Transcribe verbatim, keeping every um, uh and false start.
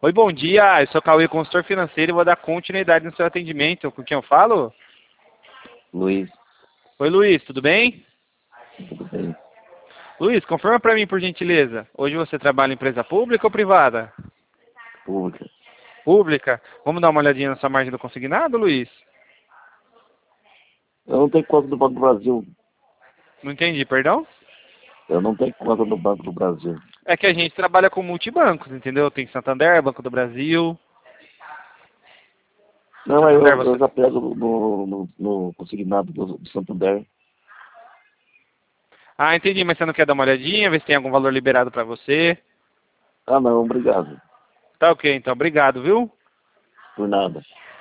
Oi, bom dia. Eu sou o Cauê, consultor financeiro, e vou dar continuidade no seu atendimento. Com quem eu falo? Luiz, Oi, Luiz, tudo bem? tudo bem? Luiz, confirma para mim, por gentileza. Hoje você trabalha em empresa pública ou privada? Pública. Pública. Vamos dar uma olhadinha na sua margem do consignado, Luiz? Eu não tenho conta no Banco do Brasil. Não entendi, perdão? Eu não tenho conta no Banco do Brasil. É que a gente trabalha com multibancos, entendeu? Tem Santander, Banco do Brasil. Não, aí Santander, eu, eu você... já pego no, no, no consignado do, do Santander. Ah, entendi, mas você não quer dar uma olhadinha, ver se tem algum valor liberado para você? Ah, não, obrigado. Tá ok, então. Obrigado, viu? Por nada.